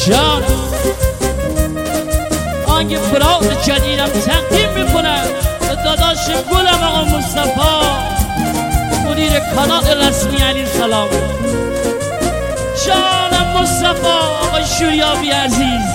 جان آنگه برات جدیدم تقدیم میکنم به داداشم گلم آقا مصطفی مدیر کانال رسمی علی سلام. جانم مصطفی آقا شوریابی عزیز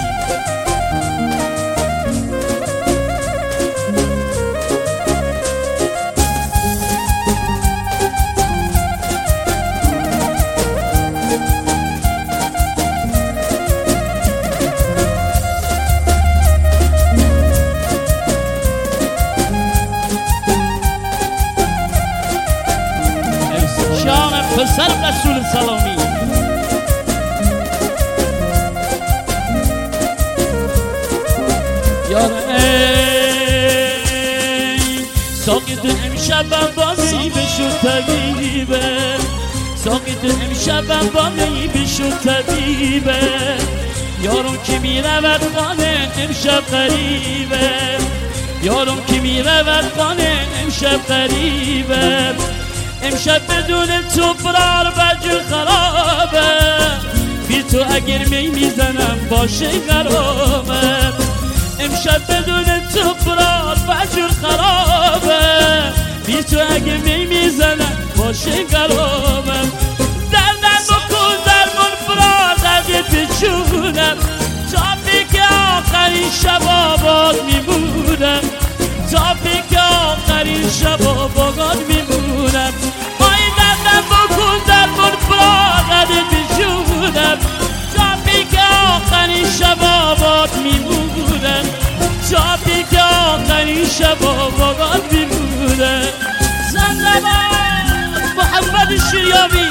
پسرم رسول سلامی یار ای ساقی تو امشبم با می بشو طبیبه ساقی تو امشبم با می بشو طبیبه یارم که می رود خانه امشب قریبه یارم که می رود خانه امشب قریبه امشب بدون تو فرار بجو خرابه بی تو اگر می میزنم باشه خرابه امشب بدون تو فرار بجو خرابه بی تو اگر می میزنم باشه خرابه دردم بکن درمون فرار دردت بچونم تا که آخرین شب آباد میمونم تا که آخرین شب آباد میمونم مای دردم بکن درمون فراغت بجونم تا که آخرین شب آباد میمونم تا که آخرین شب آباد میمونم زندباد محمد شریابی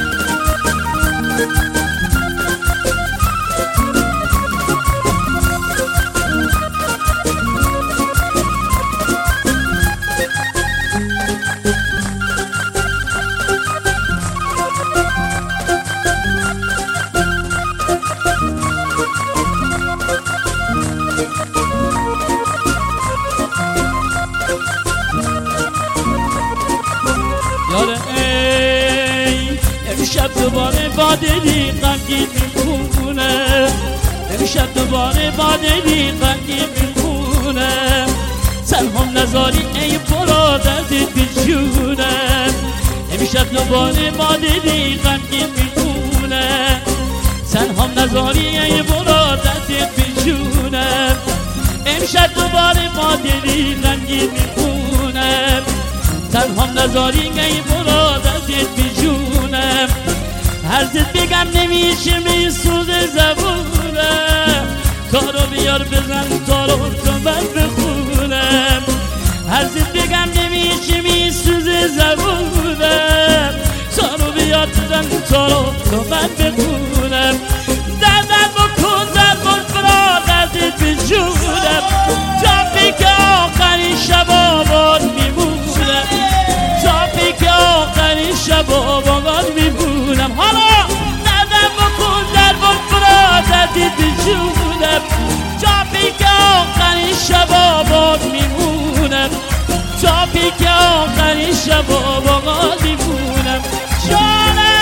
امشب دوباره با دلی غمگین میخونه امشب دوباره با دلی غمگین میخونه تنها نذاری ای برادرت بجونه امشب دوباره با دلی غمگین میخونه تنها نذاری ای برادرت بجونه امشب دوباره با دلی غمگین میخونه تنها نذاری ای برادرت بجونه هرزت بگم نمیشه میسوزه زبونم کارو بیار بزن تارو تو من بخونم هرزت بگم نمیشه میسوزه زبونم کارو بیار بزن تارو تو من بخونم دردم بکن درمون فرادرت بجونم تا که آخرین شب آباد میمونم تا که آخرین شب آباد میمونم حالا دردم بکن درمون فرادرت بجونم تا که آخرین شب آباد میمونم تا که آخرین شب آباد میمونم جانم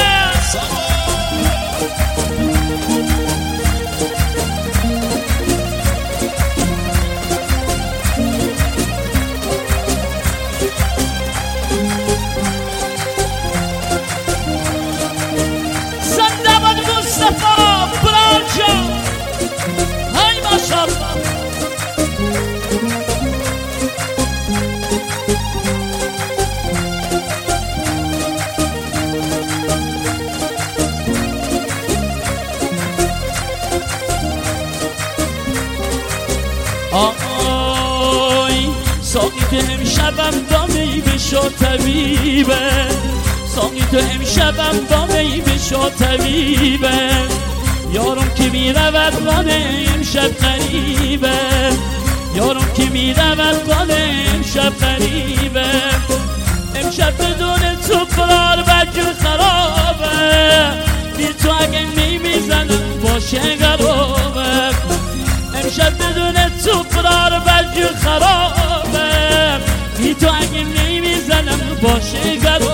آی ساقی تو امشبم با می بشو طبیبه ساقی تو امشبم با می بشو طبیبه یارم که می رود خانه امشب قریبه یارم که می رود خانه امشب قریبه امشب بدون تو فرار بجو خرابه بی تو اگه می میزنم باشه خرابه امشب بدون تو فرار بجو خرابه بی تو اگه می میزنم باشه خرابه